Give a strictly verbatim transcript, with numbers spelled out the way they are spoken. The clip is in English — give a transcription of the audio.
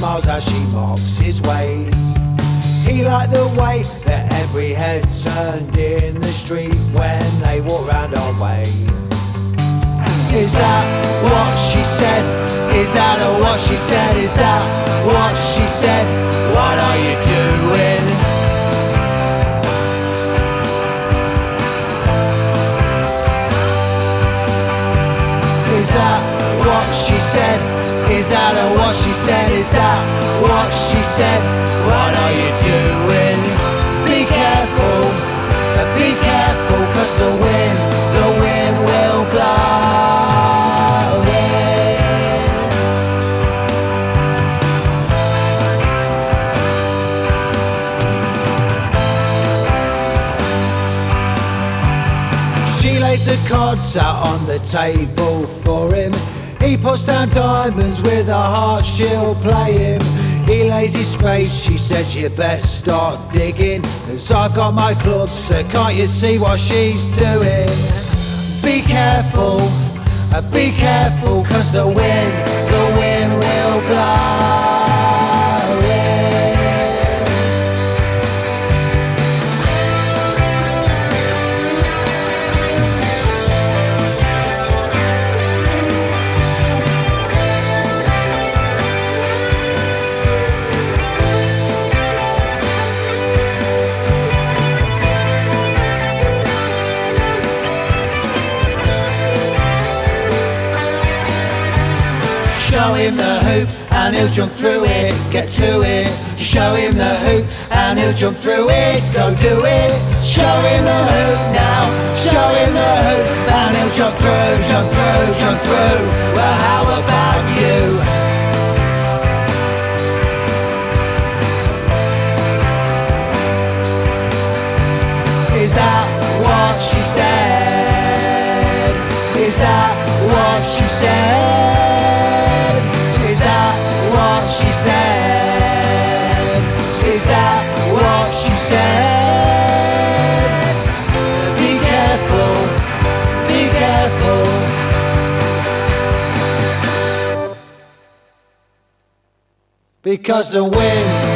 smiles as she mocks his ways. He liked the way that every head turned in the street when they walked round our way. Is that what she said? Is that what she said? Is that what she said? What are you doing? Is that what she said? Is that what she said? Is that what she said? What are you doing? Be careful, be careful, cause the wind, the wind will blow in. She laid the cards out on the table for him. He puts down diamonds with a heart, she'll play him. He lays his spade, she said you best start digging, cause I've got my clubs, so can't you see what she's doing? Be careful, be careful, cause the wind, the wind will blow in. Show him the hoop and he'll jump through it, get to it. Show him the hoop and he'll jump through it, go do it. Show him the hoop now, show him the hoop and he'll jump through, jump through, jump through. Well, how about you? Is that what she said? Is that what she said? Is that what she said? Is that what she said? Be careful, be careful. Because the wind